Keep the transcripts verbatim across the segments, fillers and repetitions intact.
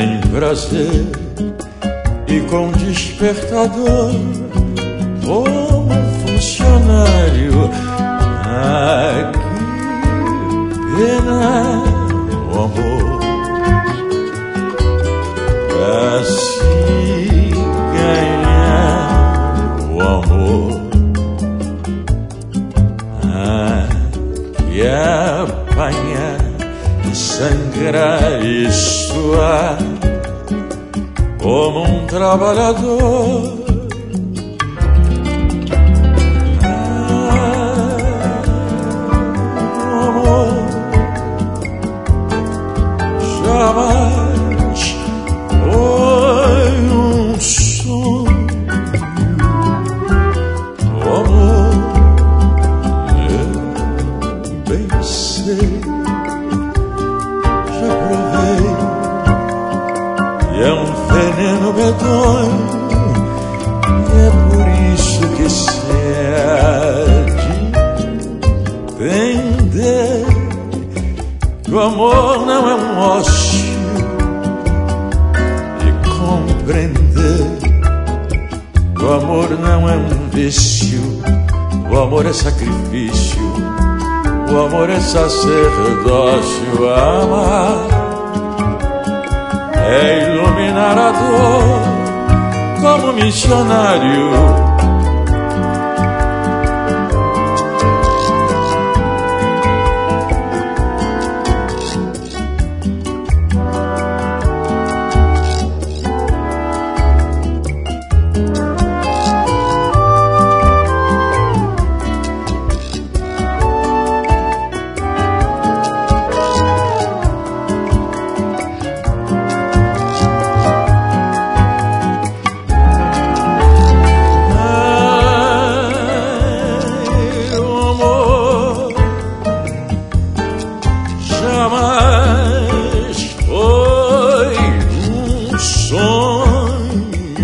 sem prazer e com despertador, como um funcionário. Ah, que pena, o amor, pra se ganhar o amor. Ah, que apanhar e sangrar e suar como um trabalhador. Jamais foi um sonho, o amor, eu bem sei, já provei, e é um veneno medonho, e é por isso que se há de entender que o amor não é um ócio, e compreender que o amor não é um vício. O amor é sacrifício, o amor é sacerdócio. Amar é iluminar a dor como missionário. Jamais foi um sonho,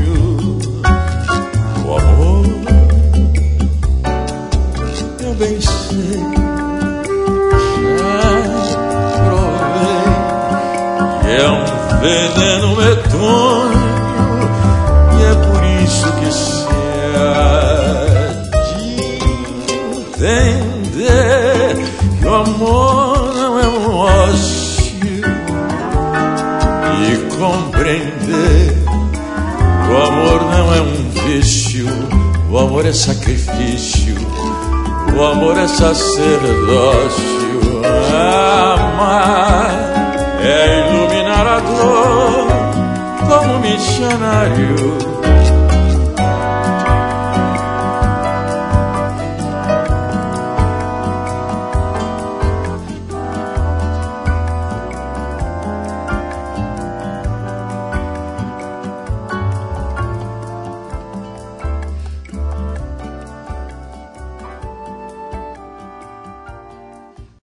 o amor, eu bem sei, já provei, que é um veneno medonho, e é por isso que se há de entender que o amor não é um ócio, e compreender que o amor não é um vício. O amor é sacrifício, o amor é sacerdócio. Amar é iluminar a dor como missionário.